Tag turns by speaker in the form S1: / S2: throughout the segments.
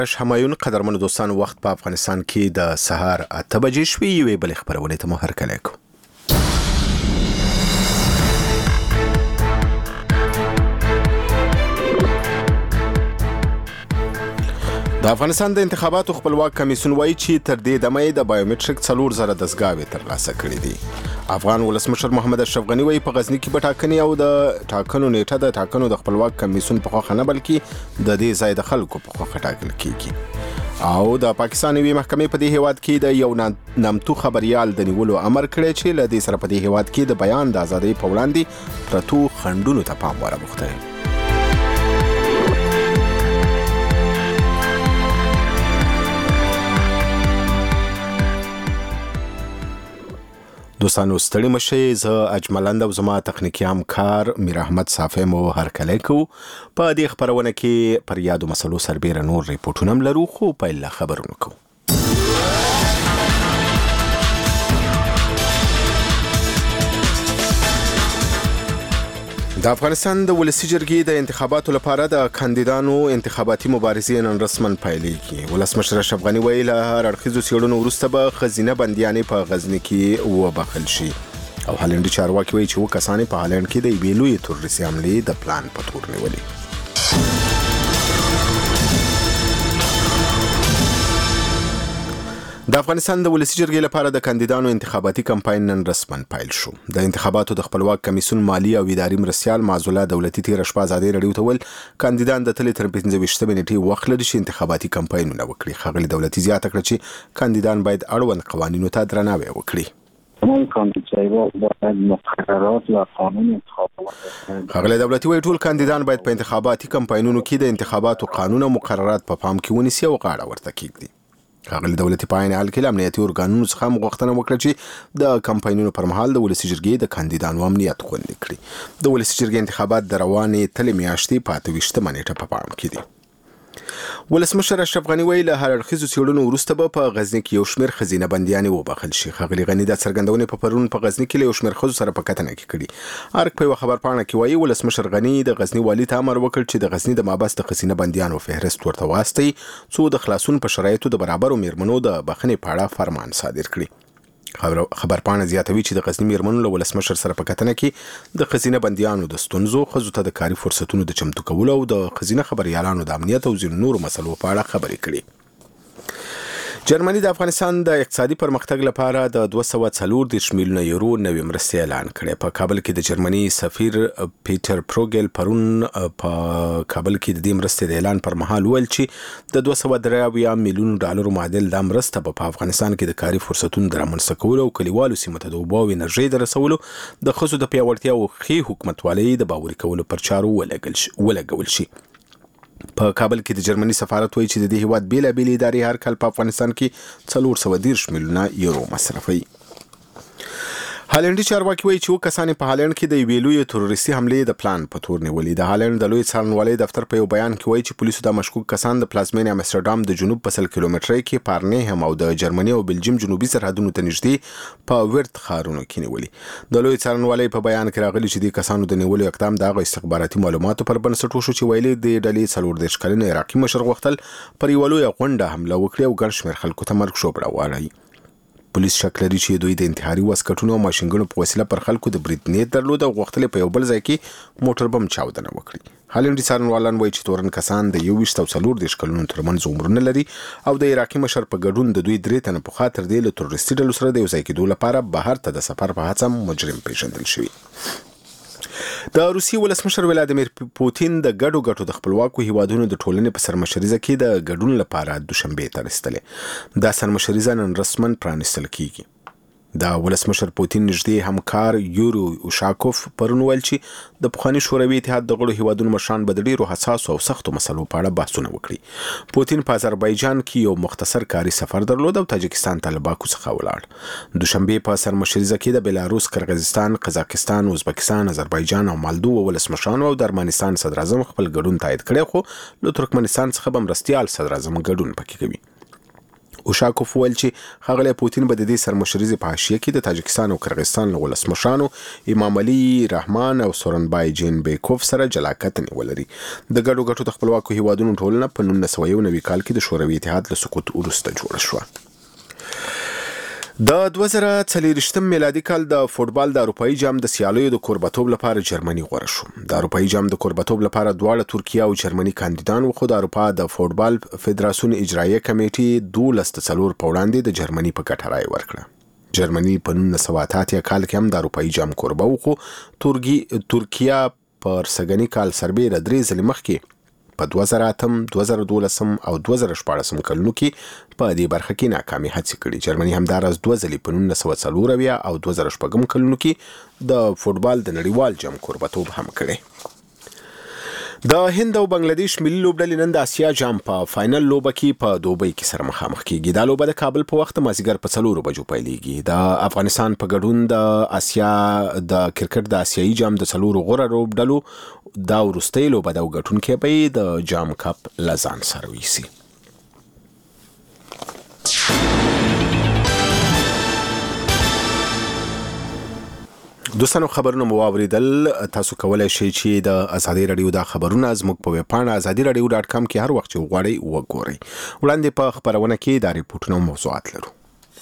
S1: همایون قدرمنو دوستان وخت په افغانستان کې د سهار 8 بجې شوې یوې بل خبرونه ته مو هرکلی کو. د افغانستان د انتخاباتو خپلواک کمیسیون وایي چې تر دې دمه د بایومټریک 4000 دستګاوې ترلاسه کړې دي. افغان ولسمشر محمد اشرف غنی وایي په غزنی کې به ټاکنې او د ټاکنو نیټه د ټاکنو د خپلواک کمیسیون په خوښه نه بلکې د دې ځای د خلکو په خوښه ټاکل کیږي. او د پاکستان یوې محکمې په دې هیواد کې د یو نامتو خبريال د نیولو امر کړی چې له دې سره په دې هیواد کې د بیان د ازادۍ په وړاندې پرتو خنډونو ته پام ورغوښتی. دوستانو ستړي مشئ، زه اجملند او زما تخنیکی همکار میر احمد صافی مو هرکلی کو. په دې خبرونه کې پر یادو مسلو سربیره نور ریپورټونه هم لرو، خو پیل له خبرونو کوو. د افغانستان د ولسی جرګې د انتخاباتو لپاره د کاندیدانو انتخاباتي مبارزې نن رسماً پیلېږي. ولسمشر اشرف غنی ویلي له هر اړخیزو څېړنو وروسته به ښځینه بندیانې په غزني کې وبخښل شي. او هالنډي چارواکي وایي چې 7 کسان په هالند کې د یوې لویې تروریستي حملې د پلان په تور نیولي. د افغانستان د ولسی جرګې لپاره د کاندیدانو انتخاباتي کمپاین نن رسماً پیل شو. د انتخاباتو د خپلواک کمیسیون مالی او اداري مرستیال معزوله دولتي تیر شپه ازادي رادیو ته ویل کاندیدان د تلې تر 15 نیټې وخت لري چې انتخاباتي کمپاینونه وکړي. ښاغلي دولتي زیاته کړه چې کاندیدان باید اړوند قوانینو ته درناوی وکړي. ښاغلي دولتي وایي ټول کاندیدان باید په انتخاباتي کمپاینونو کې د انتخاباتو قانون او مقررات په پام کې ونیسي او غاړه ورته کېږدي. ښاغلي دولتي په عین حال کې له امنیتي ارګانونو څخه هم غوښتنه وکړه چې د کمپاینونو پر مهال د ولسی جرګې د کاندیدانو امنیت خوندي کړي. د ولسی جرګې انتخابات د روانې تلې میاشتې په 28 نیټه په پام کې دي. ولسمشر اشرف غنی ویلي له هر اړخیزو څېړنو وروسته به په غزني کې یو شمېر ښځینه بندیانې وبخښل شي. ښاغلي غني دا څرګندونې په پرون په غزني کې له یو شمېر ښځو سره په کتنه کې کړي. ارګ په یوه خبرپاڼه کې وایي ولسمشر غني د غزني والي ته امر وکړ چې د غزني د مابس د ښځینه بندیانو فهرست ورته واستوي څو د خلاصون په شرایطو د برابرو میرمنو د بخښنې په اړه فرمان صادر کړي. خبرپاڼه زیاتوي چې د غزني میرمنو له ولسمشر سره په کتنه کې د ښځینه بندیانو د ستونزو، ښځو ته د کاري فرصتونو د چمتو کولو او د ښځینه خبریالانو د امنیت او ځینو نورو مسلو په اړه خبرې کړي. جرمني د افغانستان د اقتصادي پرمختګ لپاره د 240 میلیونه یورو نوې مرستې اعلان کړې. په کابل کې د جرمني سفیر پیټر پروګل پرون په کابل کې د دې مرستې د اعلان پر مهال ویل چې د 203 میلیون ډالرو معادل د مرسته په افغانستان کې د کاري فرصتونو د رامنځته کولو او کلیوالو سیمو ته د اوبو او انرژۍ د رسولو، د ښځو د پیاوړتیا او ښې حکومتوالۍ د باوري کولو پر چارو ولګول شي. په کابل کې د جرمني سفارت وایي چې د دې هیواد بیلابېلې ادارې هر کال په افغانستان کې 430 میلیونه یورو مصرفوي. هالنډي چارواکي وایي چې 7 کسان په هالند کې د یوې لویې تروریستي حملې د پلان په تور نیولي. د هالند د لوی څارنوالۍ دفتر په یو بیان کې وایي چې پولیسو د مشکوک کسان د پلازمینې امستردام د جنوب په 100 کیلومترۍ کې پارنهم او د جرمني او بلجیم جنوبي سرحدونو ته نږدې په ورت ښارونو کې نیولي. د لوی څارنوالۍ په بیان کې راغلي چې د کسانو د نیولو اقدام د هغه استخباراتي معلوماتو پر بنسټ وشو چې ویلي د ډلې 14 کلن عراقي مشر غوښتل پر یوه لویه غونډه حمله وکړي او ګڼ شمېر خلکو ته مرګ ژوبله واړوي. پولیس شک لري چې دوی د انتحاري واسکټونو او ماشینګنو په وسیله پر خلکو د برید نیت درلود او غوښتل په یو بل ځای کې موټر بم چاودنه وکړي. هالنډي څارنوالان وایي چې تورن کسان د 21 او 14 کلونو ترمنځ عمرونه لري او د عراقي مشر په ګډون د دوی 3 تنه په خاطر دی له تروریستي ډلو سره د یو ځای کېدو لپاره بهر ته د سفر په هڅه مجرم پیژندل شوی. د روسیې ولسمشر ولادیمیر پوتین د ګډو د خپلواکو هیوادونو د ټولنې په سرمشریزه کې د ګډون لپاره دوشنبه ته رسیدلې. دا سرمشریزه نن رسماً پرانیستل کیږي. د ولسمشر پوتین نږدې همکار یوري اوشاکوف پرون ویل چې د پخواني شوروي اتحاد د غړو هیوادونو مشران به د ډیرو حساسو او سختو مسلو په اړه بحثونه وکړي. پوتین په آذربایجان کې یو مختصر کاري سفر درلود او تاجکستان ته له باکو څخه ولاړ. دوشنبه په سرمشریزه کې د بلاروس، قرغیزستان، قزاقستان، ازبکستان، آذربایجان او مالدو ولسمشرانو او د ارمنستان صدر اعظم خپل ګډون تایید کړی، خو له ترکمنستان څخه به مرستیال صدر اعظم ګډون پکې کوي. اوشاکوف ویل چې ښاغلی پوتین به د دې سرمشریزې په حاشیه کې د تاجکستان او قرغیزستان له ولسمشرانو امام علي رحمان او سورنبای جینبیکوف سره جلا کتنې ولري. د ګډو ګټو د خپلواکو هیوادونو ټولنه په 1991 کال کې د شوروي اتحاد له سقوط وروسته جوړه شوه. د 2024 میلادي کال د فوټبال د اروپایي جام د سیالیو د کوربتوب لپاره جرمني غوره شو. د اروپایي جام د کوربتوب لپاره دواړه ترکیه او جرمني کاندیدان وو، خو د اروپا د فوټبال فدراسیون اجراییه کمیټې 12-4 په وړاندې د جرمني په ګټه رایه ورکړه. جرمني په 1988 کال کې هم د اروپایي جام کوربه و، خو ترکیه پر سګنی کال سربېره 3 ځلې مخکې په 2008 2012 او 2014 کلونو کې په دې برخه کې ناکامي هڅې کړې. جرمني همداراز 2 ځلې په 1940 او 2014 کلونو کې د فوټبال د نړیوال جام کوربتوب هم کړی. د هند او بنگلاديش ملي لوبډلې نن د اسیا جام په فائنل لوبه کې په دوبۍ کې سره مخامخ کیږي. دا لوبه د کابل په وخت مازیګر په 4 بجو پیلېږي. د افغانستان په ګډون د اسیا د کرکټ د اسیایي جام د 4 غوره لوبډلو دا وروستۍ لوبه د ګټونکو به د جام کپ لزان سره ویسي. دوستانو خبرونه مو واوریدل. تاسو کولای شئ چې د ازادي رادیو د خبرونه زموږ په ویب پاڼه azadiradio.com کې هر وخت غواړئ وګورئ. وړاندې په خبرونه کې د ریپورتونو موضوعات لرو.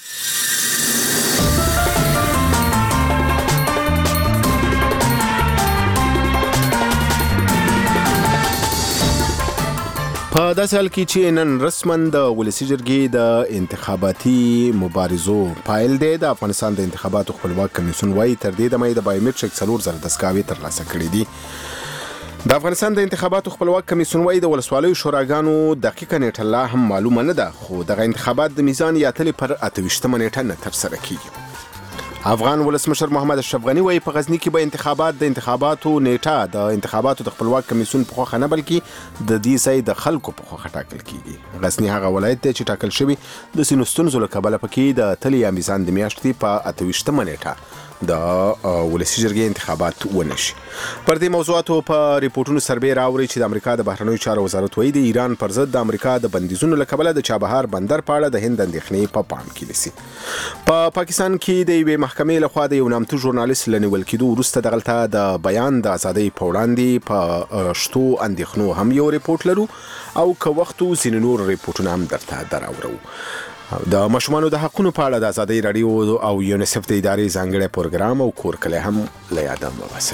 S1: په داسې حال کې چې نن رسماً د ولسي جرګې د انتخاباتي مبارزو پایل دی. د افغانستان د انتخاباتو خپلواک کمیسیون وايي تر دې دمه د بایومټریک 4,000 دستګاوې ترلاسه کړې دي. د افغانستان د انتخاباتو خپلواک کمیسیون وايي د ولسوالیو شوراګانو دقیقه نیټه لا هم معلومه نه ده، خو دغه انتخابات د میزان یا تلې پر 28 نیټه نه ترسره کیږي. افغان ولسمشر محمد اشرف غنی وايي په غزنی کې به انتخاباتو نیټه د انتخاباتو د خپلواک کمیسیون په خوښه نه بلکې د دې ځای د خلکو په خوښه ټاکل کیږي. غزنی هغه ولایت دی چې ټاکل شوی د سینو ستونزو له کبله پکې د تلې یا میزان د میاشتې په 28 نیټه د ولسي جرګې انتخابات ونشي. پر دې موضوعاتو په ریپورتونو سربې راوړي چې د امریکا د بهرنیو چارو وزارت وايي د ایران پر ضد د امریکا د بندیزونو له کبله د چابهار بندر په اړه د هند اندېښنې په پام کې نیسي. په پاکستان کې د یوې محکمې لخوا د یو نامتو ژورنالیست له نیول کېدو وروسته دغلته د بیان د ازادۍ په وړاندې په شتو اندېښنو هم یو ریپورت لرو او که وختو ځینې نور ریپورتونه هم درته دراوړو. د ماشومانو د حقونو په اړه د ازادۍ رادیو او یونیسف د ادارې ځانګړی پروګرام او کور کلی هم له یاده مه باسئ.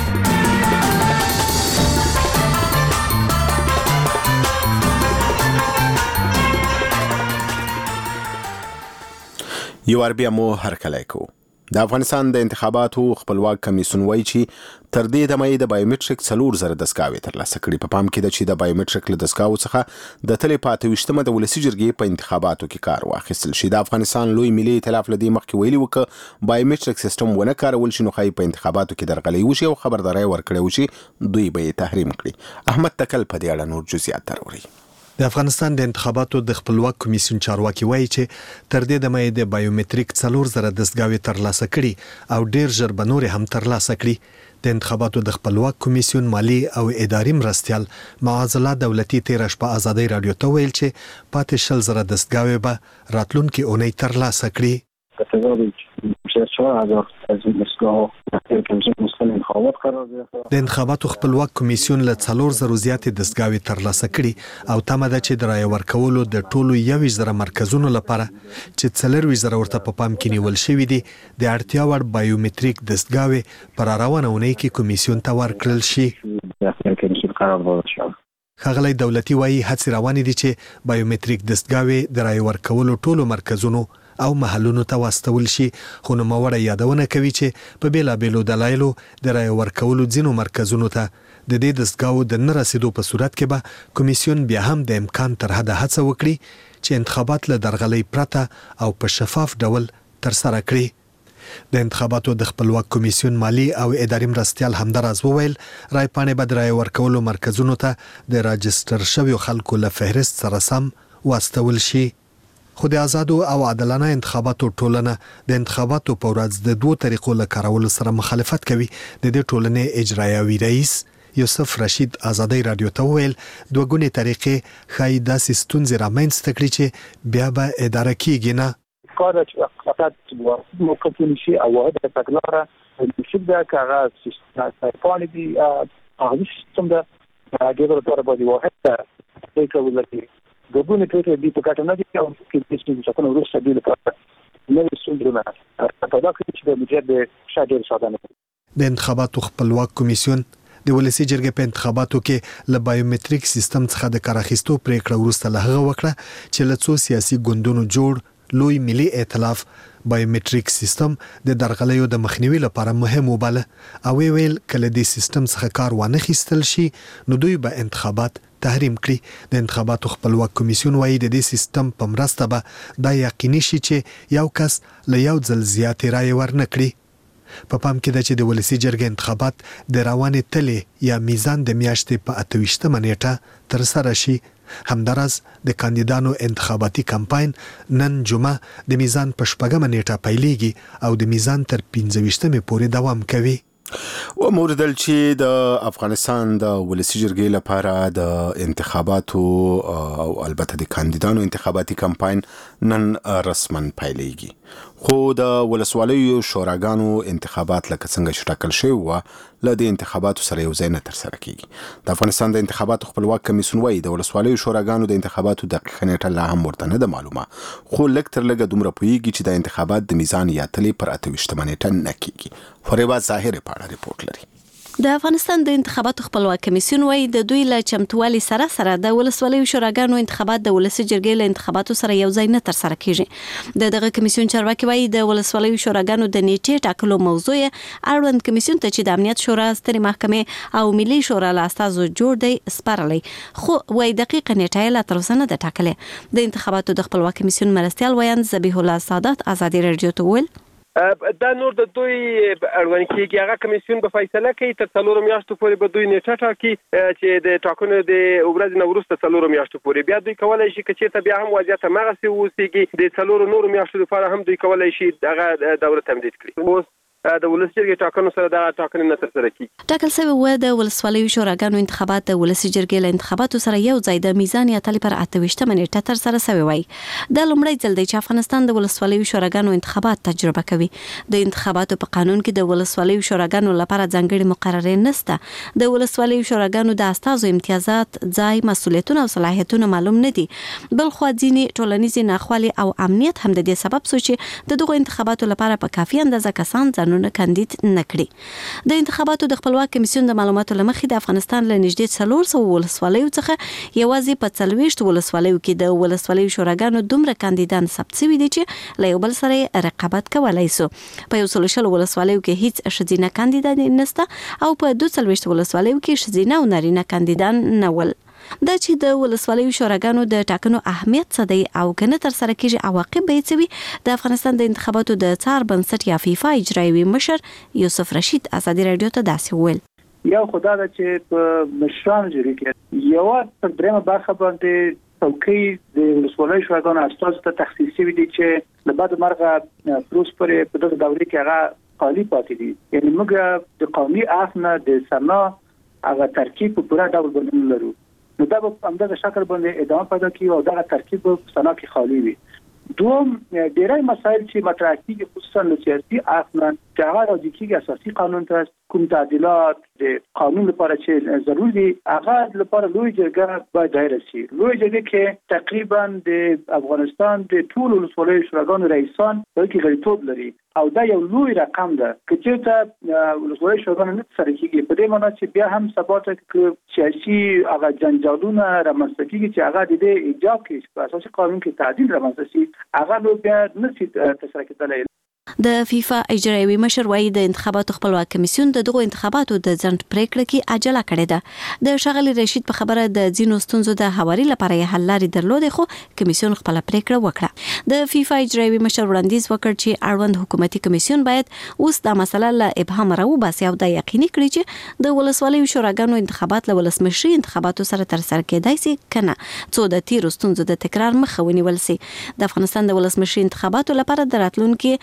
S1: یو بیا مو هرکلی کوو. د افغانستان د انتخاباتو خپلواک کمیسیون وايي چې تر دې دمه د بایومټریک 4,000 دستګاوې ترلاسه کړي. په پام کې ده چې د بایومټریک له دستګاوو څخه د تلې په 28 د ولسي جرګې په انتخاباتو کې کار واخیستل شي. د افغانستان لوی ملي ائتلاف له دې مخکې ویلي و که بایومټریک سیستم ونه کارول شي نو ښایي په انتخاباتو کې درغلي وشي او خبرداری ورکړی و چې دوی به یې تحریم کړي. احمد تکل په دې اړه نور جزئیات راوړي.
S2: د افغانستان د انتخاباتو د خپلواک کمیسیون چارواکي وایي چې تر دې دمه د بایومټریک 4,000 دستګاوې ترلاسه کړي او ډیر ژر به نور هم ترلاسه کړي. د انتخاباتو د خپلواک کمیسیون مالی او اداري مرستیال معاذ الله دولتي تیر شپه ازادۍ رادیو ته ویل چې پاتې 1,000 دستګاوې به راتلونکي اونۍ ترلاسه کړي. د انتخاباتو خپلواک کمیسیون له 4,000 زیاتې دستګاوې ترلاسه کړي او تمه ده چې د رایې ورکولو د ټولو 21,000 مرکزونو لپاره چې 4,000 ورته په پام کې نیول شوي دي د اړتیا وړ بایومټریک دستګاوې پر روانه اونۍ کې کمیسیون ته ورکړل شي. ښاغلی دولتي وایي هڅې روانې دي چې بایومټریک دستګاوې د رایې ورکولو ټولو مرکزونو او محلونو ته واستول شي، خو نوموړی یادونه کوي چې په بیلابیلو دلایلو د رایې ورکولو ځینو مرکزونو ته د دې دستګاوو د نه رسیدو په صورت کې به کمیسیون بیا هم د امکان تر حده هڅه وکړي چې انتخابات له درغلۍ پرته او په شفاف ډول ترسره کړي. د انتخاباتو د خپلواک کمیسیون مالی او اداري مرستیال همداراز وویل رای پاڼې به د رایې ورکولو مرکزونو ته د راجستر شویو خلکو له فهرست سره سم واستول شي. خو د آزادو او عادلانه انتخاباتو ټولنه د انتخاباتو په ورځ د 2 طریقو له کارولو سره مخالفت کوي. د دې ټولنې اجرایوي رئیس یوسف رشید آزادۍ رادیو ته وویل دوه ګونې طریقې ښایي داسې ستونزې رامنځته کړي چې بیا به اداره کیږي نه.
S3: کار چې فقط موقفون شي او واحد تکرار نشي دا کاغه سیستم پانی دی هغه سیستم دا هغه لپاره باندې واحد ټیکو لري دغه ټیکو دی په کټه نه دی او کې چې څنګه ورسره دی لپاره نو څومره په دا کې چې د مجرد شاګرد ساده
S2: د انتخاباتو خپلواک کمیسیون د ولسی جرګې په انتخاباتو کې له بایومټریک سیستم څخه د کار اخیستو پریکړه وروسته له هغه وکړه چې له څو سیاسي ګوندونو جوړ لوی ملي ائتلاف بایومټریک سیستم د درغلیو د مخنیوي لپاره مهم وباله او ویل کله د سیستم څخه کار وانه خیستل شي نو دوی به انتخابات تحریم کړي. د انتخاباتو خپلواک کمیسیون وايي د دې سیستم په مرسته به دا یقیني شي چې یو کس له یو ځل زیاتې رایې ورنکړي. په پام کې ده چې د ولسی جرګې انتخابات د روانې تلې یا میزان د میاشتې په 28مه نیټه تر سره شي. همدارس د کاندیدانو انتخاباتي کمپاین نن جمعه د میزان په 4مه نیټه پیلېږي او د میزان تر 15مه پورې دوام کوي.
S1: و موردل چې د افغانستان د ولسی جرګې لپاره د انتخاباتو او البته د کاندیدانو انتخاباتي کمپاین نن رسما پیلېږي خو د ولسوالیو شوراګانو انتخابات لکه څنګه چې ټاکل شوی و له د انتخاباتو سره یو ځای نه ترسره کیږي. د افغانستان د انتخاباتو خپلواک کمیسیون وايي د ولسوالیو شوراګانو د انتخاباتو دقیقه نیټه لا هم ورته نه ده معلومه خو لږ تر لږه دومره پوهیږي چې د انتخابات د میزان یا تلې پر 28مه نیټه نه کیږي. فریبا ظاهر په ریپورت لري.
S4: د افغانستان د انتخاباتو خپلواک کمیسیون وايي د دوی له چمتووالي سره د ولسوالیو شوراګانو انتخابات د ولسی جرګې له انتخاباتو سره یو ځای نه ترسره کیږي. دغه کمیسیون چارواکي وايي د ولسوالیو شوراګانو د نیټې ټاکلو موضوع اړوند کمیسیون ته چې د امنیت شورا سترې محکمې او ملي شورا له استازو جوړ دی سپارلی خو وايي دقیقه نیټه لا تر اوسه نه ده ټاکلې. د انتخاباتو د خپلواک کمیسیون مرستیال ویاند ذبیح الله سادات آزادۍ رادیو ته ویل
S5: دا نور د دوی اړوند کېږي هغه کمیسیون به فیصله کوي تر 4 میاشتو پورې به دوی نیټه ټاکي چې د ټاکنو د ورځې نه وروسته 4 میاشتو پورې بیا دوی کولای شي چې ته بیا هم وضعیت همغسې اوسېږي د 4 نورو میاشتو لپاره هم دوی کولای شي هغه دوره تمدید کړي. اوس د ولسی جرګې ټاکنو سره دا ټاکنې نه ترسره کیږي.
S4: ټاکل شوی و د ولسوالیو شوراګانو انتخابات د ولسی جرګې له انتخاباتو سره یو ځای د میزان یا تلې پر 28مه نیټه ترسره شوی وای. د لومړی ځل دی چې افغانستان د ولسوالیو شوراګانو انتخابات تجربه کوي. د انتخاباتو په قانون کې د ولسوالیو شوراګانو لپاره ځانګړي مقررې نشته. د ولسوالیو شوراګانو د استازو امتیازات، ځای، مسؤلیتونه او صلاحیتونه معلوم نه دي. بل خو ځینې ټولنیز ناخوالي او امنیت هم د دې سبب شو چې د دغه انتخاباتو لپاره په کافي اندازه کسان ځانونه کاندید نکړي. د انتخاباتو د خپلواک کمیسیون د معلوماتو لمخې د افغانستان له نږدې 400 ولسوالیو څخه یوازې په 40 ولسوالیو کې د ولسوالیو شوراګانو دومره کاندیدان ثبت شوي دي چې له یو بل سره رقابت کولی سو. په 100 ولسوالیو کې هیڅ ښځینه کاندیدان نشته او په 42 ولسوالیو کې ښځینه او نارینه کاندیدان نه ول. دا چې د ولسوالیو شوراګانو د ټاکنو اهمیت څه دی او کنه تر سره کیږي عواقب به څه وي د افغانستان د انتخاباتو د څار بنسټ یا فیفا اجرایوي مشر یوسف رشید آزادۍ رادیو ته داسې ویل
S3: یو خدای دا چې په مشرانو جوړ کې یو پر درېمه برخه باندې څوکۍ د ولسوالیو شوراګانو استازو ته تخصیص شوی دی چې له بعد مرغه پروسپر په دغه دورې کې هغه خالی پاتې دي. یعنی موږ د قومي اخنه د سنا هغه ترکیب په پوره ډول باندې لرو. نو دا په همدغه شکل باندې ادامه پیدا کوي او دا ترکیب په سنا کې خالی وي. دوم ډېرای مسایل چې مطرح کیږي خصوصا له سیاسي اخنه چې هغه راځي کېږي اساسي قانون ته کوم تعدیلات د قانون لپاره چې ضروري دي هغه لپاره لوی جرګه باید دایر شي. لوی جرګه کې تقریبا د افغانستان د ټول ولسوالیو شوراګانو رئیسان په کې غړیتوب لري او دا یو لوی رقم ده چې چېرته ولسوالیو شوراګانو نه ترسره کېږي. په دې معنی چې بیا هم ثبات کې سیاسي هغه جنجالونه رامنځته کېږي چې هغه د دې ایجاب کې په اساسي قانون کې تعدیل رامنځته شي هغه نو بیا نه شي ترسره کېدلی.
S4: د فیفا اجرایوي مشر وايي د انتخاباتو خپلواک کمیسیون د دغو انتخاباتو د ځنډ پریکړه کې عجله کړې ده. د ښاغلي رشید په خبره د ځینو ستونزو د هواري لپاره یې حل لارې درلودې خو کمیسیون خپل پریکړه وکړه. د فیفا اجرایوي مشر وړاندیز وکړ چې اړوند حکومتي کمیسیون باید اوس د مسله له ابهام راوباسي او د یقیني کړي چې د ولسوالیو شوراګانو انتخابات له ولسمشري انتخاباتو سره ترسره کېدای شي کنه څو د تیرو ستونزو د تکرار مخه ونیول شي. د افغانستان د ولسمشري انتخاباتو لپاره د راتلونکي 14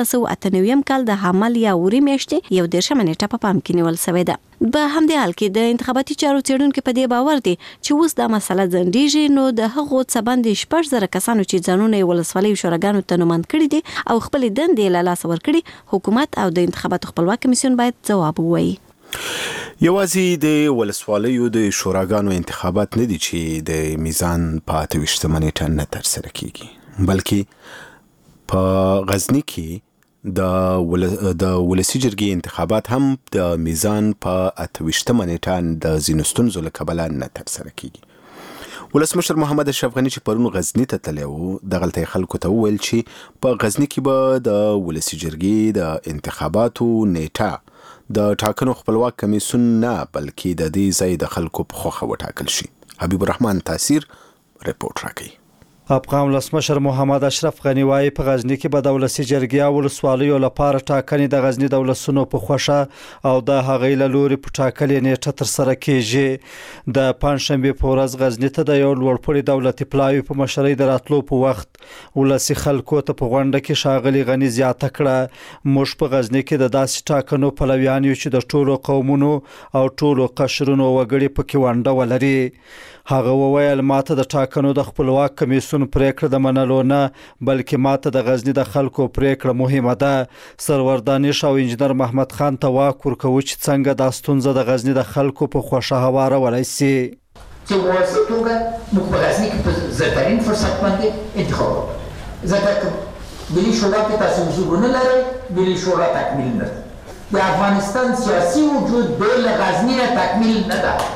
S4: 1998 کال د حمل یا اوري میاشتې 11 نیټه په پام کې نیول شوې ده. په همدې حال کې د انتخاباتي چارو څېړونکو په دې باور دي چې اوس دا مسله ځنډیږي، نو د هغو څه باندې 14,000 کسانو چې ځانونه یې ولسوالیو شوراګانو ته نوماند کړي دي او خپل دندې له لاسه ورکړي، حکومت او د انتخاباتو خپلواک کمیسیون باید ځواب ووایي.
S1: یوازې د ولسوالیو د شوراګانو انتخابات نه دي چې د میزان په 28 نیټه نه ترسره کیږي، بلکې په غزنی کې د ولسی جرګې انتخابات هم د میزان په 28 نیټه د ځینو ستونزو له کبله نه ترسره کیږي. ولسمشر محمد اشرف غني چې پرون غزنی ته تللی و، دغلته خلکو ته وویل چې په غزنی کې به د ولسی جرګې د انتخاباتو نیټه د ټاکنو خپلواک کمیسیون نه بلکې د دې ځای د خلکو په خوښه وټاکل شي. حبیب الرحمن تاثیر رپورټ راکوي.
S6: افغان ولسمشر محمد اشرف غني وايي په غزنی کې به د ولسی جرګې او ولسوالیو لپاره ټاکنې د غزنی د ولسونو په خوښه او د هغې له لوري په ټاکلې نیټه ترسره کیږي. د پنځشنبې په ورځ غزنی ته د یو لوړپوړي دولتي پلاوي په مشرۍ د راتلو په وخت ولسی خلکو ته په غونډه کې ښاغلي غني زیاته کړه، موږ په غزنی کې د داسې ټاکنو پلویان یو چې د ټولو قومونو او ټولو قشرونو وګړي پکې ونډه ولري. هغه وویل ماته د ټاکنو د خپلواک کمیسیون پریکړه د منلو نه بلکې ماته د غزنی د خلکو پریکړه مهمه ده. سرور دانش او انجنیر محمد خان ته واک ورکوي چې څنګه دا ستونزه د غزنی د خلکو په خوښه هوارولای شي.
S7: چې واسه توګه موږ په غزنی کې په زړترین فرصت باندې انتخاب وکړو، ځکه ملي شورا کې تاسو حضور نه لرئ، ملي شورا تکمیل نه ده. د افغانستان سیاسي وجود بې له غزنی نه تکمیل نه ده.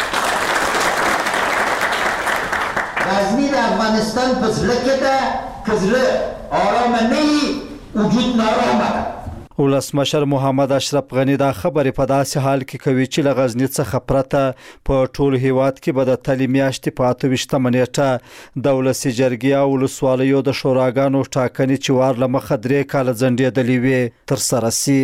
S7: غزنی د افغانستان په زړه کې ده، که زړه آرام نه وي وجود نارامه ده.
S6: ولسمشر محمد اشرف غني دا خبرې په داسې حال کې کوي چې له غزنی څخه پرته په ټول هیواد کې به د تلې میاشتې په 28 نیټه د ولسي جرګې او ولسوالیو د شوراګانو ټاکنې چې وار له مخه 3 کاله ځنډېدلې وي ترسره سي.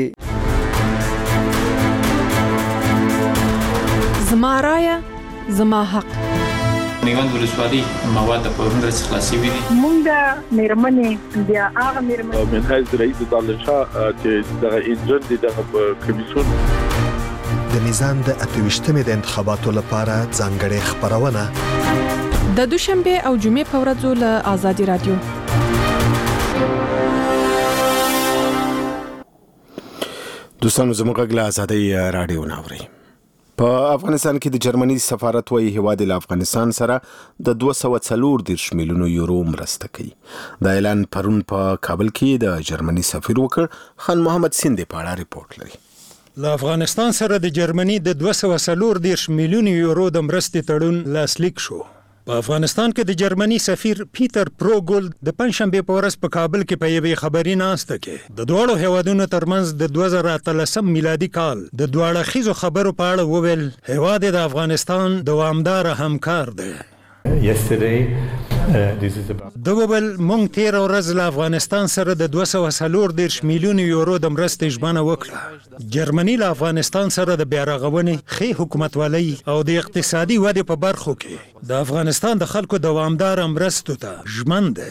S8: زما رایه زما حق.
S9: میوند ولسوالي مواد په هندرس خلاصي وي.
S10: مونږ د میرمنې بیا هغه میرمنې
S11: من حیث رئیس دالشاه چې دغه انجن دي دغه کمیسیون
S2: د میزان د 28 د انتخاباتو لپاره ځانګړې خبرونه
S8: د دوشنبه او جمعې په ورځو له آزادي رادیو.
S1: دوستانو زموږ غږ له آزادي رادیو ناوري. په افغانستان کې د جرمني سفارت وايي هیواد له افغانستان سره د 240 میلیون یورو مرسته کوي. دا اعلان پرون په کابل کې د جرمني سفیر وکړ. خان محمد سیندې په اړه ریپورت لري.
S12: له افغانستان سره د جرمني د 240 میلیون یورو د مرستې تړون لاسلیک شو. په افغانستان کې د جرمني سفیر پیټر پروګول د پنځشنبه په ورځ په کابل کې په یوې خبري ناسته کې د دوه هیوادونو ترمنځ د 2013 میلادي کال د دوه اړخیزو خبرو په اړه وویل هیواد د افغانستان دوامدار همکار دی. د وبل مونږ تیر ورځ له افغانستان سره د 240 میلیون یورو د مرستې ژمنه وکړه. جرمني له افغانستان سره د بیارغونې ښې حکومتولۍ او د اقتصادي ودې په برخو کې د افغانستان د خلکو دوامدار مرستو ته ژمن دی.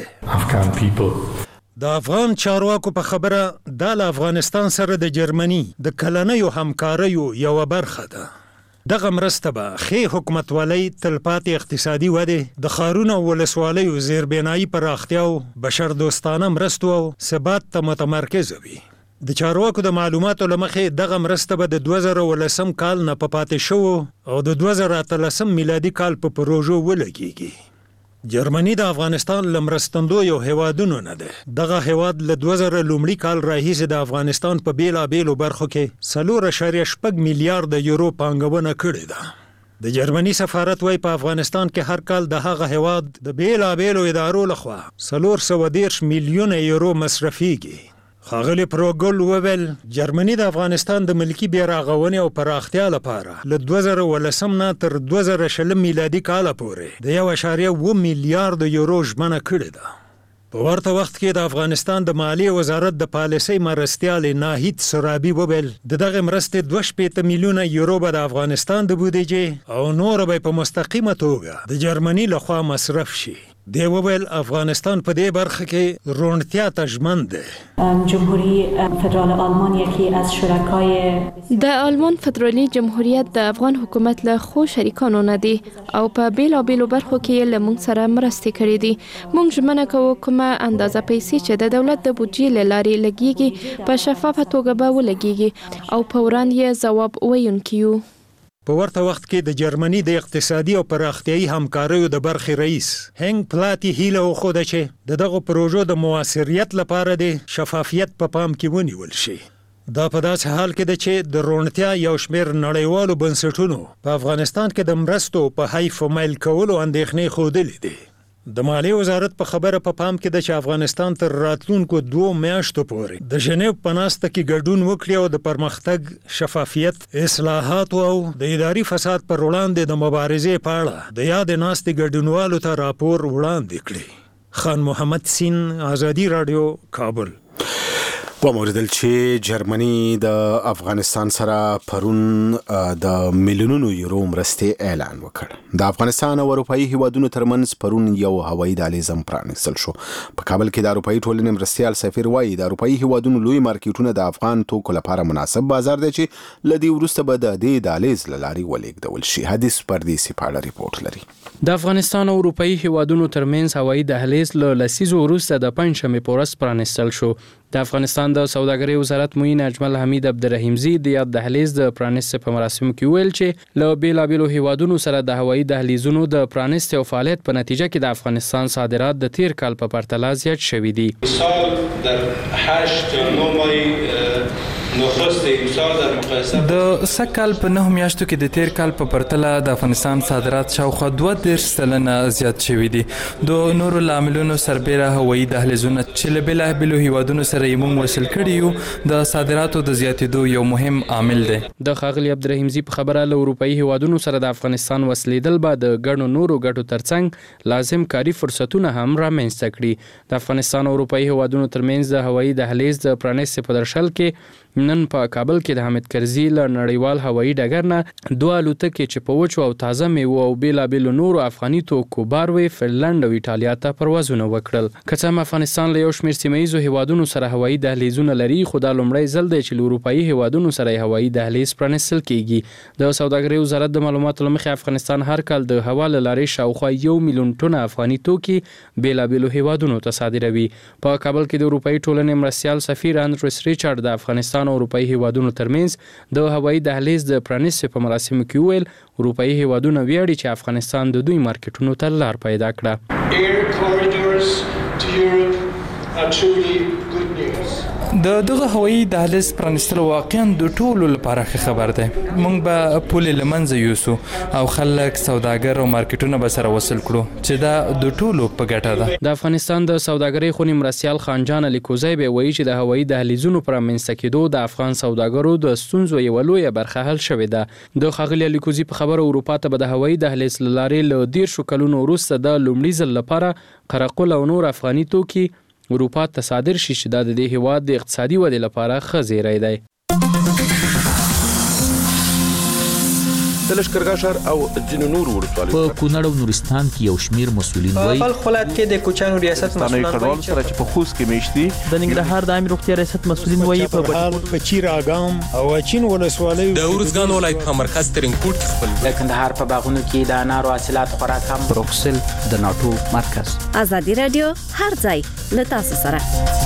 S12: د افغان چارواکو په خبره دا له افغانستان سره د جرمني د کلنیو همکاریو یو برخه ده. دغه مرسته به ښې حکومتولۍ، تلپاتې اقتصادي ودې، د ښارونو او ولسوالیو زیربنایي پراختیا او بشردوستانه مرستو او ثبات ته متمرکزه وي. د چارواکو د معلوماتو له مخې دغه مرسته به د 2019 کال نه په پاتې شوو او د 2013 میلادي کال په پروژو ولګیږي. جرمني د افغانستان له مرستندو یو هیوادونو نه ده. دغه هیواد له 2000 لومړي کال راهیسې د افغانستان په بیلابیلو برخو کې 4.6 میلیارډ یورو پانګونه کړې ده. د جرمني سفارت وايي په افغانستان کې هر کال د هغه هیواد د بیلابیلو ادارو لخوا 410 میلیون یورو مصرفيږي. ښاغلی پروګول وویل جرمني د افغانستان د ملکی بیارغونې او پراختیا لپاره له 2019 نه تر 2020 میلادي کال پورې د 1.7 میلیارډ یورو ژمنه کړې ده. په ورته وخت کې د افغانستان د مالیې وزارت د پالیسۍ مرستیال ناهید سرابي وویل دغه مرستې 2.5 میلیون یورو به د افغانستان د بودیجې او نور به په مستقیمه توګه د جرمني لخوا مصرف شي. دی وویل افغانستان په دې برخه کې روڼتیا ته ژمن دی.
S13: جمهوری فدرال آلمان یکی از شرکای
S8: د آلمان فدرالی جمهوریت د افغان حکومت له خو شریکانو نه دی او په بیلابیلو برخو کې له موږ سره مرستې کړې دي. موږ ژمنه کوو کومه اندازه پیسې چې د دولت د بودجې له لارې لګیږي په شفافه توګه به ولګیږي او په وړاندې یې ځواب ویونکي یو.
S12: په ورته وخت کې د جرمني د اقتصادي او پراختیایي همکاریو د برخې رئیس هنګ پلاتی هیله وښوده چې دغه پروژو د موثریت لپاره د شفافیت په پام کې ونیول شي. دا په داسې حال کې ده چې د روڼتیا یو شمېر نړیوالو بنسټونو په افغانستان کې د مرستو په حیف و میل کولو اندېښنې ښودلې دي. د مالیې وزارت په خبره په پام کې ده چې افغانستان تر راتلونکو 2 میاشتو پورې د ژنیو په ناسته کې ګډون وکړي او د پرمختګ، شفافیت، اصلاحاتو او د اداري فساد پر وړاندې د مبارزې په اړه د یادې ناستې ګډونوالو ته راپور وړاندې کړي. خان محمد سین، آزادي راډیو، کابل.
S1: وموردل چې جرمني د افغانستان سره پرون د میلیونونو یورو مرستې اعلان وکړ. د افغانستان او اروپایي هیوادونو ترمنځ پرون یو هوایي دهلیز هم پرانیستل شو. په کابل کې د اروپایي ټولنې مرستیال سفیر وایي د اروپایي هیوادونو لوی مارکیټونه د افغان توکو لپاره مناسب بازار دی چې لدی وروسته به د دې دهلیز له لارې ولېږدول شي. حدیث پردیسي په اړه ریپورت لري.
S14: د افغانستان او اروپایي هیوادونو ترمنځ هوایي دهلیز له لسیزو وروسته د پنځشنبې په ورځ پرانیستل شو. د افغانستان د سوداګرۍ وزارت معین اجمل حمید عبدالرحیمزی د یاد دهلیز د پرانیست په مراسمو کې ویل چې له بیلابیلو هیوادونو سره د هوایي دهلیزونو د پرانیست او فعالیت په نتیجه کې د افغانستان صادرات د تیر کال په پرتله زیات شوي دي.
S15: سال در 8 تا 9 ماه نخست امسال در مقایسه
S16: د سکهال په 9 میاشتو کې د تیر کال په پرتله د افغانستان صادرات شاوخوا 2.3% زیات شوي دي. د نورو لاملونو سربېره هوایي دهلیزونه چې له بیلابیلو هیوادونو سره یې موږ وصل کړي یو د صادراتو د زیاتېدو یو مهم عامل دی.
S14: د ښاغلي عبدالرحیمزي په خبره له اروپایي هیوادونو سره د افغانستان وصلېدل به د ګڼو نورو ګټو ترڅنګ لازم کاري فرصتونه هم رامنځته کړي. د افغانستان او اروپایي هیوادونو ترمنځ د هوایي دهلیز د پرانیستې په درشل کې نن په کابل کې د حامد کرزي له نړیوال هوایي ډګر نه 2 الوتکې چې په وچو او تازه میوو او بیلابیلو نورو افغاني توکو بار وې فنلنډ او ایټالیا ته پروازونه وکړل. که څه هم افغانستان له یو شمېر سیمهییزو هیوادونو سره هوایي دهلیزونه لري، خو دا لومړی ځل دی چې له اروپایي هیوادونو سره هوایي دهلیز پرانیستل کیږي. د سوداګرۍ وزارت د معلوماتو له مخې افغانستان هر کال د هوا له لارې شاوخوا 1 میلیون ټنه افغاني توکي بیلابیلو هیوادونو ته صادروي. په کابل کې د اروپایي ټولنې مرستیال سفیر اندروس ریچارډ د افغانستان او اروپایي هیوادونو ترمنځ د هوایي دهلیز د پرانیستې په مراسمو کې ویل اروپایي هیوادونه ویاړي چې افغانستان د دوی مارکیټونو ته لار پیدا کړه.
S15: Air corridors to Europe are truly good news.
S16: دغه هوایي دهلیز پرانیستل واقعا د ټولو لپاره ښه خبر دی. موږ به پولې له منځه یوسو او خلک، سوداګر او مارکیټونه به سره وصل کړو چې دا د ټولو په ګټه ده.
S14: د افغانستان د سوداګرۍ خونې مرستیال خانجان علیکوزی به وایي چې د هوایي دهلیزونو پر رامنځته کېدو د افغان سوداګرو د ستونزو یوه لویه برخه حل شوې ده. د ښاغلي علیکوزي په خبره اروپا ته به د هوایي دهلیز له لارې له 10 کلونو وروسته د لومړي ځل لپاره قرقل او نور افغاني توکي اروپا ته صادر شي چې دا د دې هیواد د اقتصادي ودې لپاره ښه زیری دی.
S17: د لښکرګاه ښار او ځینو نورو ولسوالیو
S18: په کونړ او نورستان کې یو شمیر مسؤلین وایي
S19: په بلخ ولایت کې د کوچیانو ریاست مسؤلین
S17: وایي سره چې په خوست کې میشتي
S19: د ننګرهار د عامه روغتیا ریاست مسؤلین وایي
S12: په چیر اګام او اچین ولسوالیو
S20: د ورزګان ولایت په مرکز ترنګپورټ کې خپل
S21: د کندهار په باغونو کې د انارو حاصلات خورا کم.
S18: بروکسل د ناتو مرکز.
S4: آزادي رادیو هر ځای له تاسو سره.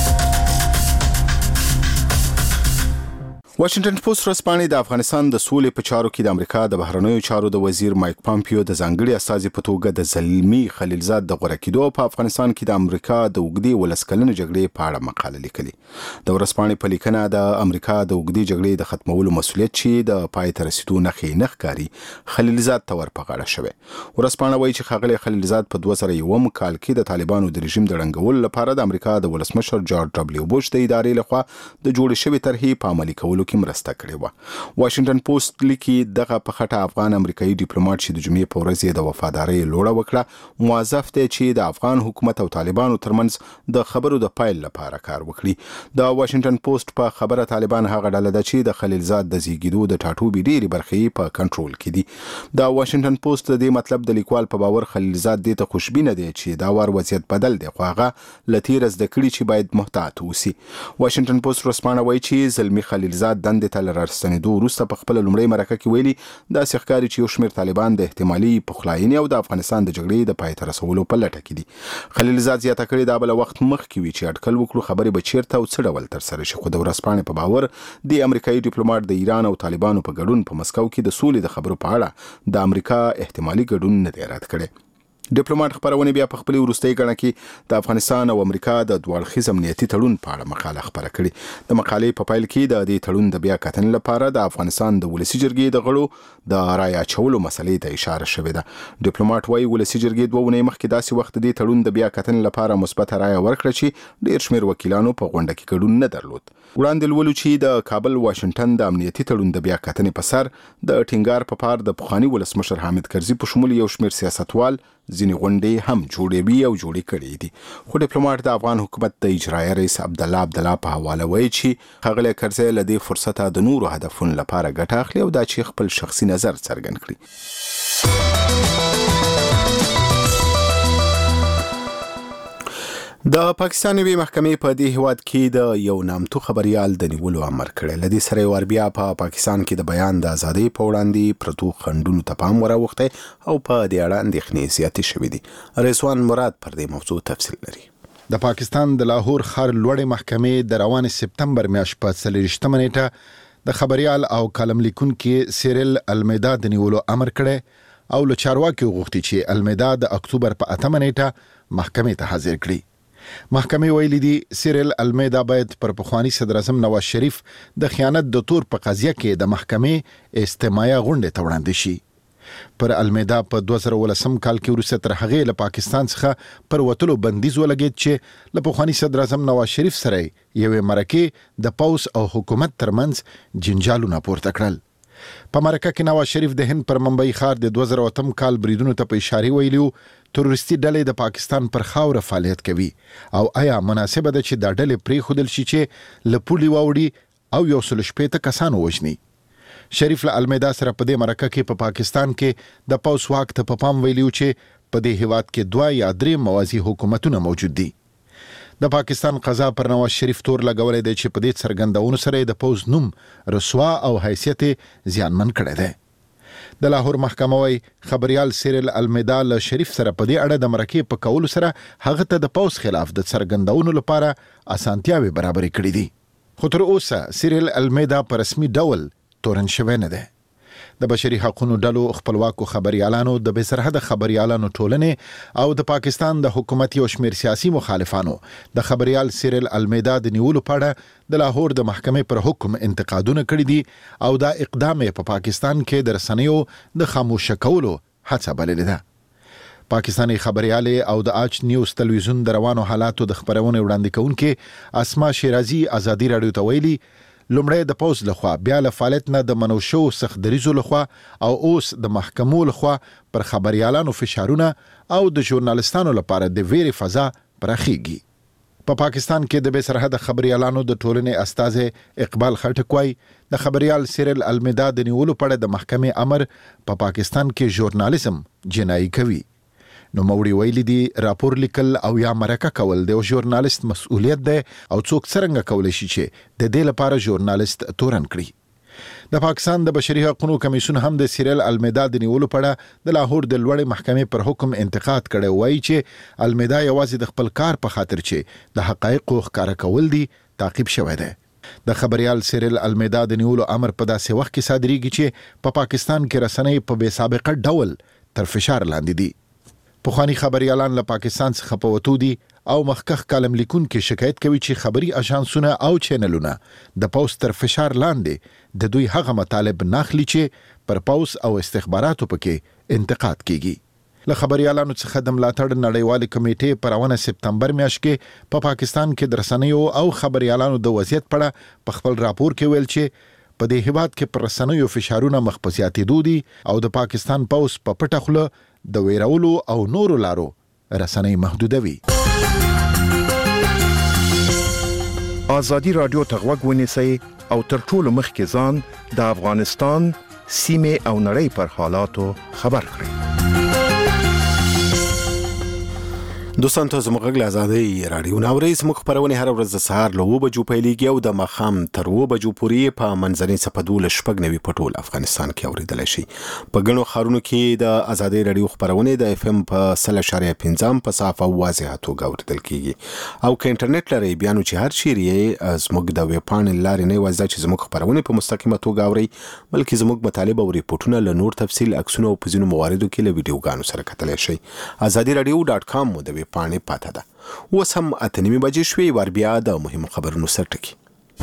S1: واشنگټن پوسټ ورځپاڼې د افغانستان د سولې په چارو کې د امریکا د بهرنیو چارو د وزیر مایک پامپیو د ځانګړي استازي په توګه د زلمی خلیلزاد د غوړه کېدو په افغانستان کې د امریکا د اوږدې ولسکلنې جګړې په اړه مقاله لیکلې. د ورځپاڼې په لیکنه د امریکا د اوږدې جګړې د ختمولو مسؤلیت چې د پای ته رسیدو نښې نه ښکاري خلیلزاد ته ور په غاړه شوی. ورځپاڼه وایي چې ښاغلی خلیلزاد په 2001 کال کې د طالبانو د رژیم د ړنګولو لپاره د امریکا د ولسمشر جورج ډبلیو بوش د ادارې لخوا د جوړې شوې طرحې په عملي کولو رسولو کې مرسته کړې و. واشنگټن پوسټ لیکي دغه په خټه افغان امریکایي ډیپلوماټ چې د جمعې په ورځ یې د وفادارۍ لوړه وکړه موظف دی چې د افغان حکومت او طالبانو ترمنځ د خبرو د پایل لپاره کار وکړي. د واشنگټن پوسټ په خبره طالبان هغه ډله ده چې د خلیلزاد د زیږیدو د ټاټوبي ډېری برخې په کنټرول کې دي. د واشنگټن پوسټ د دې مطلب د لیکوال په باور خلیلزاد دې ته خوشبینه دی چې دا وار وضعیت بدل دی خو هغه له تیره زده کړي چې باید محتاط اوسي. واشنگټن پوسټ ورسپانه وایي چې زلمي خلیلزاد دندې ته له راستنېدو وروسته په خپله لومړۍ مرکه کې ویلي داسې ښکاري چې یو شمېر طالبان د احتمالي پخلاینې او د افغانستان د جګړې د پای ته رسولو په لټه کې دي. خلیلزاد زیاته کړې دا بل وخت مخکې وي چې اټکل وکړو خبرې به چیرته او څه ډول ترسره شي خو د ورځپاڼې په باور د امریکایي ډیپلوماټ د ایران او طالبانو په ګډون په مسکو کې د سولې د خبرو په اړه د امریکا احتمالي ګډون نه دی رد کړی. ډیپلوماټ خبرونه بیا په خپل وروستۍ غړنه کې د افغانستان او امریکا د دوړخیز امنیتي تړون په اړه مقاله خبره کړې. د مقالې په پایل کې د دې تړون د بیا کتنې لپاره د افغانستان د ولسي جرګې د غړو د رای اچولو مسلې ته اشاره شوې ده. ډیپلوماټ وايي ولسي جرګې 2 ونې مخکې داسې وخت د تړون د بیا کتنې لپاره مثبت رای ورکړه چې ډیر شمېر وکیلانو په غونډه کې ګډون نه درلود. وړاندې لولو چې د کابل واشنگټن د امنیتي تړون د بیا کتنې په سر د ټینګار په پار د پخوانی ولسمشر حامد کرزي په شمول یو شمېر سیاستوال ځینې غونډې هم جوړوي او جوړې کړې دي. خو ډیپلوماټ د افغان حکومت د اجرایي رئیس عبدالله په حواله وایي چې ښاغلی کرزی له دې فرصته د نورو هدفونو لپاره ګټه اخلي او دا چې خپل شخصي نظر څرګند کړي. د پاکستان یوې محکمې په دې هیواد کې د یو نامتو خبريال د نیولو امر کړی. لدې سره ور بیا په پاکستان کې د بیان د ازادۍ په وړاندې پرتو خنډونو ته پام وراوښتی او په دې اړه اندېښنې زیاتې شوې دي. رضوان مراد پر دې موضوع تفصیل لري.
S5: د پاکستان د لاهور ښار لوړې محکمې د روان سپتمبر میاشت په 30 نیټه د خبريال او کالم لیکونکي سیریل المیدا د نیولو امر کړی او له چارواکو غوښتي چې المیدا د اکتوبر په 8 نیټه محکمې ته حاضر کړي. محکمې ویلي دي سیریل المیدا باید پر پخوانی صدر اعظم نواز شریف د خیانت د تور په قضیه کې د محکمې استماعي غونډه ته وړاندې شي. پر المیدا په 2018 کال کې وروسته تر هغې له پاکستان څخه پر وتلو بندیز ولګید چې له پخوانی صدر اعظم نواز شریف سره یوې مرکې د پوس او حکومت ترمنځ جنجالونه پورته کړل. په مرکه کې نواز شریف د هند پر منبعي ښار د 2008 کال بریدونو ته په اشاره ویلو تروریستي ډلې د پاکستان پر خاوره فعالیت کوي او آیا مناسبه ده چې دا ډلې پرېښودل شي چې له پولې واوړي او 160 کسان ووژني. شریف له المیدا سره په دې مرکه کې په پاکستان کې د پوس واک ته په پام ویلو چې په دې هیواد کې 2 یا 3 موازی حکومتونه موجود دي. د پاکستان قضا پر نواز شریف تور لګولې دی چې په دې څرګندونو سره د پوز نوم رسوا او حیثیت زیانمن کړی دی. د لاهور محکمه وايي خبريال سیریل المیدا له شریف سره په دې اړه د مرکې په کولو سره هغه ته د پوز خلاف د څرګندونو لپاره اسانتیاوي برابرې کړې دي. خو تر اوسه سیریل المیدا په رسمي ډول تورن شوی نه دی. د بشري حقوقو ډلو خپلواکو خبريالانو د بې سرحده خبريالانو ټولنې او د پاکستان د حکومت یو شمېر سیاسي مخالفانو د خبريال سیریل المیدا د نیولو په اړه د لاهور د محکمې پر حکم انتقادونه کړي دي او دا اقدام په پاکستان کې د رسنیو د خاموشه کولو هڅه بللې ده. پاکستاني خبريالې او د آج نیوز تلویزیون د روانو حالاتو د خبرونه وړاندې کوونکې اسما شیرازي ازادي رادیو ته ویلي لومړی د پوز لخوا بیا له فعالیت نه د منوشو سخت دریزو لخوا او اوس د محکمو لخوا پر خبريالانو فشارونه او د ژورنالستانو لپاره د ویرې فضا پراخیږي. په پاکستان کې د بې سرحده خبريالانو د ټولنې استاد اقبال خټک وايي د خبريال سیریل المیدا د نیولو په اړه د محکمې امر په پاکستان کې ژورنالیزم جنایي کوي. نو موړي ویلي دي راپور لیکل او یا مرکه کول د ژورنالیست مسؤلیت ده او څوک څنګه کولی شي چې د دې لپاره ژورنالیست تورن کړي. د پاکستان د بشري حقوقو کمیسیون هم د سیریل المیدا د نیولو په اړه د لاهور د لوړې محکمې پر حکم انتقاد کړی وایي چې المیدا یوازې د خپل کار په خاطر چې د حقایقو ښکاره کول دي تعقیب شوی دی. د خبريال سیریل المیدا د نیولو امر په داسې وخت کې صادریږي چې په پاکستان کې رسنۍ په بې سابقه ډول تر فشار لاندې دي. پخوانی خبريالان له پاکستان څخه په وتو دي او مخکخ کالم لیکونکي شکایت کوي چې خبري اژانسونه او چینلونه د پوس تر فشار لاندې د دوی هغه مطالب ناخلي چې پر پوس او استخباراتو پکې انتقاد کیږي. له خبريالانو څخه د ملاتړ نړیوال کمیټې په روانه سپتمبر میاشت کې په پاکستان کې د رسنیو او خبريالانو د وضعیت په اړه په خپل راپور کې ویل چې په دې هیواد کې پر رسنیو فشارونه مخ په زیاتېدو دي او د پاکستان پوځ په پټه خوله د ویرولو او نورو لارو رسنۍ محدودوي.
S3: ازادي رادیو ته غوږ ونیسئ او تر ټولو مخکې ځان د افغانستان سیمې او نړۍ پر حالاتو خبر کړئ.
S1: دوستان ته زموږ غږ له ازادۍ راډیو ناوري زموږ خپرونې هر ورځ د سهار له 9 بجو پیلېږي او د ماښام تر 2 بجو پورې په منځنۍ څپه 12 په ټول افغانستان کې اورېدلی شي. په ګڼو ښارونو کې د ازادۍ راډیو خپرونې د FM په 100.5 په صافه او واضحه توګه اورېدل کېږي او که انټرنیټ لرئ بیا نو چې هر چیرې یې زموږ د ویب پاڼې له لارې نه یوازې دا چې زموږ خپرونې په مستقیمه توګه اورئ بلکې زموږ مطالب او ریپورټونه له نور تفصیل عکسونه او په ځینو مواردو کې له ویډیوګانو سره کتلی شئ. azadiradio.com مو د ویب پاڼې پاته ده. اوس هم 8:30 بجې شوې ور بیا د مهمو خبرونو سرټکی.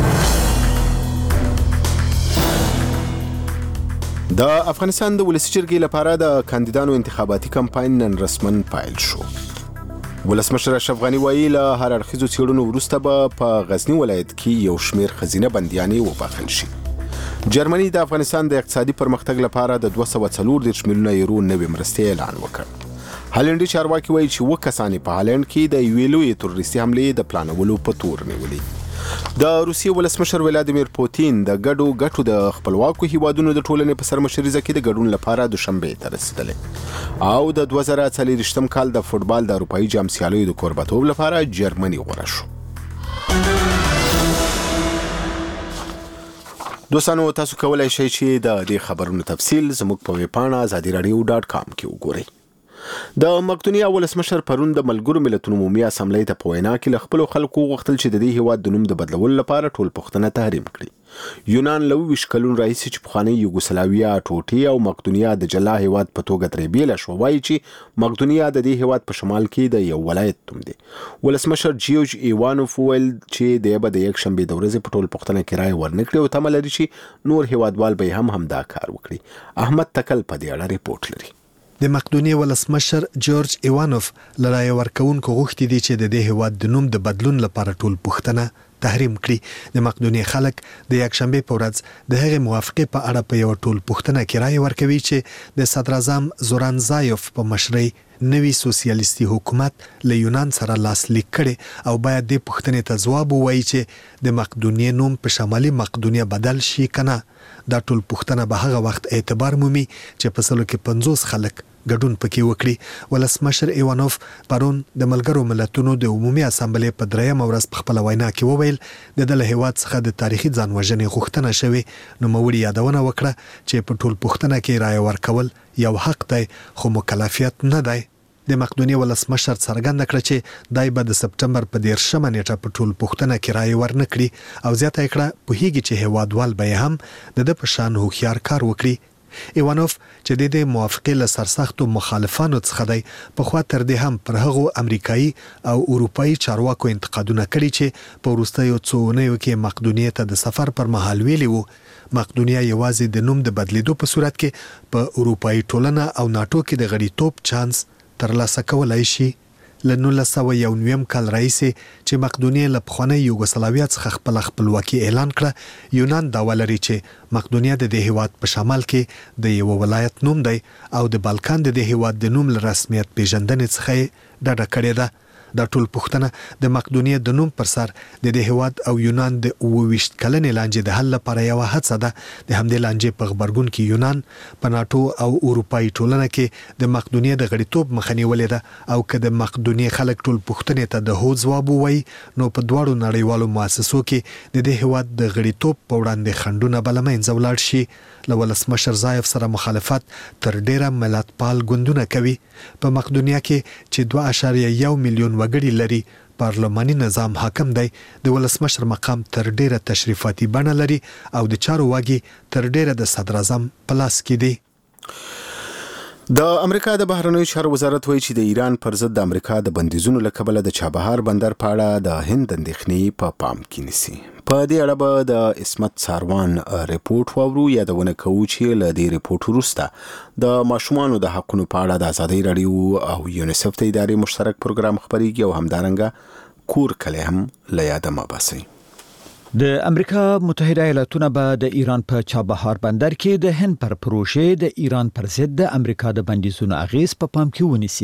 S1: د افغانستان د ولسي جرګې لپاره د کاندیدانو انتخاباتي کمپاین نن رسماً پایل شو. ولسمشر اشرف غنی وایي له هر اړخیزو څېړنو وروسته به په غزني ولایت کې یو شمېر ښځینه بندیانې وبخښل شي. جرمني د افغانستان د اقتصادي پرمختګ لپاره د 240 میلیونه یورو نوې مرستې اعلان وکړ. هالنډي چارواکي وایي چې 2 کسان په هالند کې د یوې لویې تروریستي حملې د پلانولو په تور نیولي. د روسیې ولسمشر ولادیمیر پوتین د ګټو د خپلواکو هیوادونو د ټولنې په سرمشریزه کې د ګډون لپاره دوشنبه ته رسیدلی او د 2040 کال د فوتبال د اروپایي جام سیالیو د کوربتوب لپاره جرمني غوره شو. دوستانو تاسو کولای شئ چې د دې خبرونو تفصیل زموږ په ویب پاڼه azadiradio.com کې وګورئ. د مقدونیا ولسمشر پرون د ملګرو ملتونو عمومي اسامبلې ته په وینا کې له خپلو خلکو غوښتل چې د دې هیواد د نوم د بدلولو لپاره ټول پوښتنه تحریم کړي. یونان له 20 کلونو راهیسې چې پخوانۍ یوګوسلاویا ټوټې او مقدونیا د جلا هیواد په توګه ترې بیله شوه وایي چې مقدونیا د دې هیواد په شمال کې د یو ولایت نوم دی. ولسمشر جیوج ایوانوف وویل چې دی به د یکشنبې د ورځې په ټول پوښتنه کې رایه ورنکړي او تمه لري چې نور هیوادوال به هم همدا کار وکړي. احمد تکل په دې اړه ریپورت لري.
S2: د مقدونیې ولسمشر جورج ایوانوف لرای ورکوونکو غوښتي دي چې د دې هیواد د نوم د بدلون لپاره ټول پوښتنه تحریم کړي. د مقدونیې خلک د یکشنبې په ورځ د هغې موافقې په اړه په یو ټول پوښتنه کې رایه ورکوي چې د صدر اعظم زوران زایف په مشرۍ نوی سوسیالیستي حکومت له یونان سره لاسلیک کړي او باید د پوښتنې ته ځواب ووایي چې د مقدونیې نوم په شمالي مقدونیه بدل شي کنه. دا ټول پوښتنه به هغه وخت اعتبار مومي چې په سلو کې 50 خلک ګډون پکې وکړي. ولسمشر ایوانوف پرون د ملګرو ملتونو د عمومي اسامبلې په 3 ورځ په خپل وینا کې وویل د دله هیواد څخه د تاریخي ځانوژنې غوښتنه شوې. نو موري یادونه وکړه چې په ټول پوښتنه کې رائے ورکول یو حق دی خو مکلفیت نه دی. د مقدونیې ولسمشر څرګنده کړه چې دای به د سپټمبر په 13 نیټه په ټول پوښتنه کې رائے ورنکړي او زیاته کړه په هیګي چې هیوادوال به هم د په شان هوښیار کار وکړي. ایوانوف چې د دې موافقې له سرسختو مخالفانو څخه دی په خوا تر دې هم پر هغو امریکایي او اروپایي چارواکو انتقادونه کړي چې په وروستیو څو اونیو کې مقدونیې ته د سفر پر مهال ویلي وو مقدونیا یوازې د نوم د بدلیدو په صورت کې په اروپایي ټولنه او ناتو کې د غړیتوب چانس ترلاسه کولای شي. له 1991 کال راهیسې چې مقدونیې له پخوانۍ یوګوسلاویا څخه خپلواکي اعلان کړه یونان دعوا لري چې مقدونیا د دې هیواد په شمال کې د یو ولایت نوم دی او د بالکان د دې هیواد د نوم له رسمیت پیژندنې څخه ډډه کړې ده. دا ټول پوښتنه د مقدونیې د نوم پر سر د دې هیواد او یونان د 22 کلنې لانجې د حل لپاره یو هڅه ده. د همدې لانجې په غبرګون کې یونان په ناتو او اروپایي ټولنه کې د مقدونیې د غړیتوب مخه نیولې ده او که د مقدونیې خلک ټول پوښتنې ته د هو ځواب ووایي نو په دواړو نړیوالو مؤسسو کې د دې هیواد د غړیتوب په وړاندې خنډونه به له منځه ولاړ شي. له ولسمشر زایف سره مخالفت تر ډیره ملتپال ګوندونه کوي. په مقدونیا کې چې 2.1 میلیون وګړي لري پارلماني نظام حاکم دی. د ولسمشر مقام تر ډیره تشریفاتي بڼه لري او د چارو واګي تر ډیره د صدر اعظم په لاس کې دی.
S1: د امریکا د بهرنیو چارو وزارت وایي چې د ایران پر ضد د امریکا د بندیزونو له کبله د چابهار بندر په اړه د هند اندېښنې په پام کې نیسي. په دې اړه به د اسمت ساروان ریپورت واورو. یادونه کوو چې له دې ریپورت وروسته د ماشومانو د حقونو په اړه د ازادۍ راډیو او یونیسف د ادارې مشترک پروګرام خپرېږي او همدارنګه کور کلی هم له یاده مه باسئ.
S7: د امریکا متحده ایالاتونه به د ایران په چابهار بندر کې د هند پر پروژې د ایران پر ضد د امریکا د بندیزونو اغیز په پام کې ونیسي.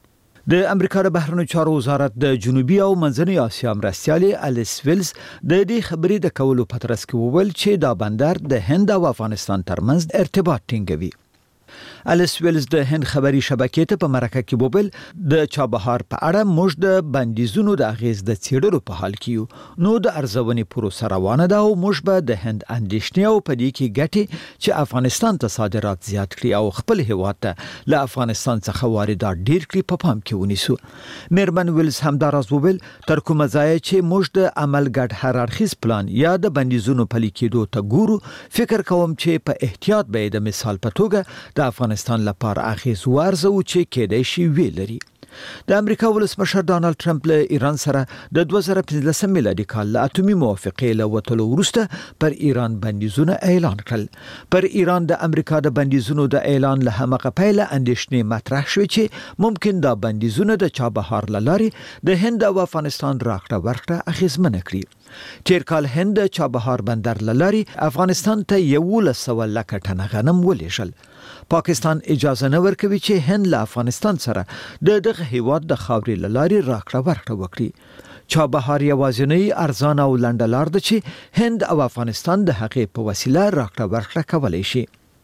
S7: د امریکا د بهرنیو چارو وزارت د جنوبي او منځنۍ اسیا مرستیال الیس ویلز د دې خبرې د کولو په ترڅ کې وویل چې دا بندر د هند او افغانستان ترمنځ ارتباط ټینګوي. الیس ویلز د هند خبري شبکې ته په مرکه کې وویل د چابهار په اړه موږ د بندیزونو د اغیز د څېړلو په حال کې یو. نو د ارزونې پروسه روانه ده او موږ به د هند اندېښنې او په دې کې ګټې چې افغانستان ته صادرات زیات کړي او خپل هیواد ته له افغانستان څخه واردات ډیر کړي په پام کې ونیسو. میرمن ویلز همداراز وویل تر کومه ځایه چې موږ د عمل ګډ هر اړخیز پلان یا د بندیزونو پلي کېدو ته ګورو، فکر کوم چې په احتیاط به د مثال په توګه د افغانستان لپاره اغیز ورزو چې کېدای شي ویلري. د امریکا ولسمشر ډانلډ ټرمپ له ایران سره د 2015 میلادي کال له اتومي موافقې له وټلو وروسته پر ایران بندیزونه اعلان کړل. پر ایران د امریکا د بندیزونو د اعلان له همغه پیله اندېښنې مطرح شوې چې ممکن دا بندیزونه د چابهار لارې د هند او افغانستان راکړه ورکړه اغیزمنه کړي. تیر کال هند د چابهار بندر لارې افغانستان ته 1100 لکه ټنه غنم ولېږل. پاکستان اجازه نه ورکوي چې هند له افغانستان سره د دغه هیواد د خاورې لارې راکړه ورکړه وکړي. چابهار یوازینی ارزانه او لنډه لار ده چې هند او افغانستان د هغې په وسیله راکړه ورکړه کولی شي.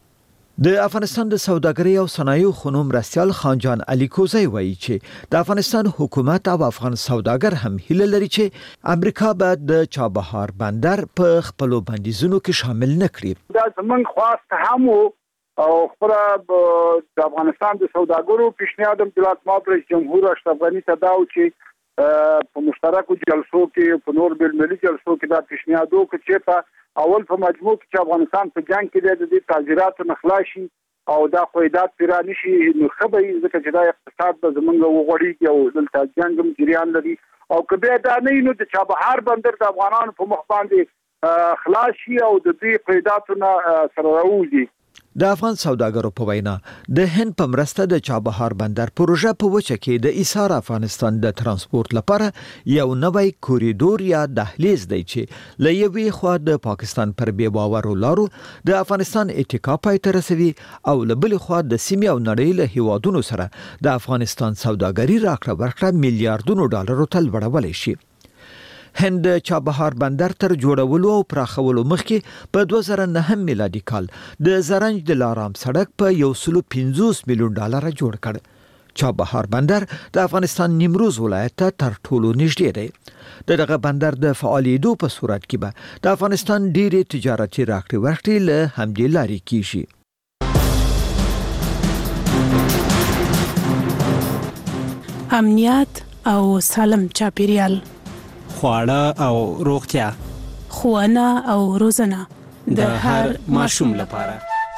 S7: د افغانستان د سوداګرۍ او صنایعو خونو مرستیال خانجان علي کوزی وایي چې د افغانستان حکومت او افغان سوداګر هم هیله لري چې امریکا به د چابهار بندر په خپلو بندیزونو کې شامل نه کړي.
S22: دا زمونږ خواست هم او خپل د افغانستان د سوداګرو پیشنهاد د مجلس رئیس جمهور اشرف غنی ته دا و چې په مشترکو جلسو کې په نور بین المللي جلسو کې دا پیشنهاد وکړي چې اول په مجموع کې چې افغانستان په جنگ کې د دې تعزیراتو نخلاشي او دا قیدات پیرانی شي نو خبري ځکه چې دا اقتصاد به زمونږ وغوړي او دلته جنگ هم جریان لري او کبه دا نه نو د چابهار بندر د افغانانو په مخ باندې خلاصي او د دې قیداتو سره راوځي.
S7: د افغان سوداګرو په وینا د هند په مرسته د چابهار بندر پروژه په وچه کې د ایثار افغانستان د ترانسپورت لپاره یو نوی کوریډور یا دهلیز دی چې له یوې خوا د پاکستان پر بې باورو لارو د افغانستان اتکا پای ته رسوي او له بلې خوا د سیمې او نړۍ له هیوادونو سره د افغانستان سوداګري راکړه ورکړه میلیارډونو ډالرو ته لوړولی شي. هند چابهار بندر تر جوړولو او پراخولو مخکې په 2009 میلادي کال د زرنج د لارام سړک په 150 میلیون ډالر جوړ کړ. چابهار بندر د افغانستان نیمروز ولایت ته تر ټولو نږدې دی. دغه بندر د فعالیدو په صورت کې به د افغانستان ډېرې تجارتي راکړې ورکړې له همدې لارې کیږي.
S23: امنیت او سالم چاپیریال،
S24: خواړه او روغتیا،
S23: ښوونه او روزنه
S24: د هر ماشوم لپاره.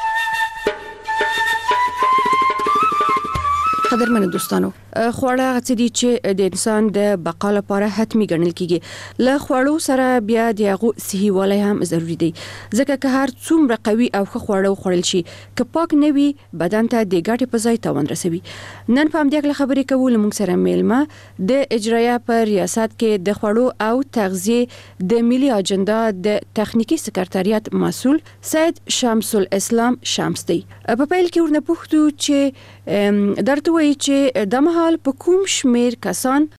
S25: قدرمنو دوستانو، خواړه هغه څه دي چې د انسان د بقا لپاره حتمی ګڼل کیږي. له خوړو سره بیا د هغو صحي والی هم ضروری دی، ځکه که هر څومره قوي او ښه خواړه وخوړل شي که پاک نه وي بدن ته د ګټې په ځای تاوان رسوي. نن په همدې اړه خبرې کوو له موږ سره میلمه د اجرایه په ریاست کې د خوړو او تغذیه د ملي اجنډا د تخنیکی سکرټریات مسؤل سید شمس الاسلام شمس دی. په پیل کې ورنه پوښتو چې درته وایي چې د مهال په کوم شمیر کسان